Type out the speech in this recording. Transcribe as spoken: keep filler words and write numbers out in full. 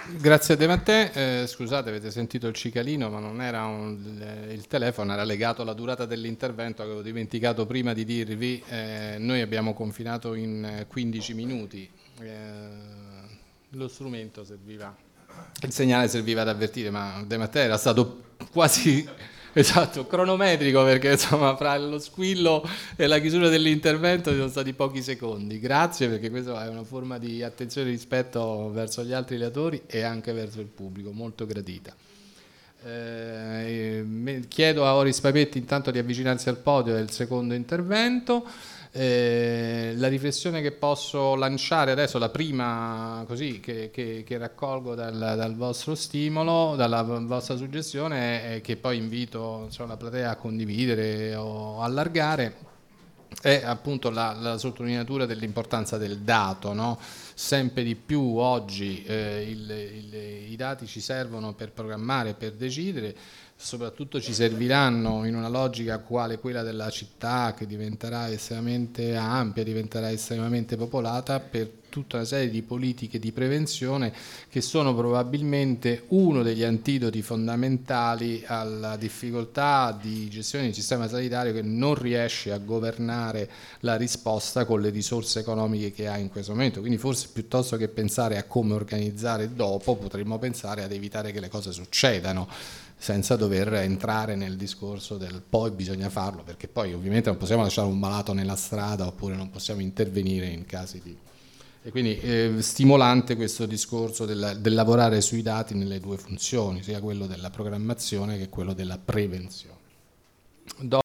Grazie a De Mattè. Eh, scusate, avete sentito il cicalino, ma non era un, il telefono, era legato alla durata dell'intervento. Avevo dimenticato prima di dirvi, eh, noi abbiamo confinato in quindici minuti. Eh, lo strumento serviva, il segnale serviva ad avvertire, ma De Mattè era stato quasi esatto, cronometrico, perché insomma fra lo squillo e la chiusura dell'intervento ci sono stati pochi secondi. Grazie, perché questa è una forma di attenzione e rispetto verso gli altri relatori e anche verso il pubblico, molto gradita. Eh, chiedo a Oris Papetti intanto di avvicinarsi al podio del secondo intervento. Eh, la riflessione che posso lanciare adesso, la prima così che, che, che raccolgo dal, dal vostro stimolo, dalla vostra suggestione, è che poi invito insomma, la platea a condividere o allargare, è appunto la, la sottolineatura dell'importanza del dato, no? Sempre di più oggi eh, il, il, i dati ci servono per programmare, per decidere, soprattutto ci serviranno in una logica quale quella della città, che diventerà estremamente ampia, diventerà estremamente popolata, per tutta una serie di politiche di prevenzione che sono probabilmente uno degli antidoti fondamentali alla difficoltà di gestione del sistema sanitario, che non riesce a governare la risposta con le risorse economiche che ha in questo momento. Quindi forse piuttosto che pensare a come organizzare dopo, potremmo pensare ad evitare che le cose succedano, senza dover entrare nel discorso del poi bisogna farlo, perché poi ovviamente non possiamo lasciare un malato nella strada, oppure non possiamo intervenire in casi di... E quindi eh, stimolante questo discorso del, del lavorare sui dati nelle due funzioni, sia quello della programmazione che quello della prevenzione. Do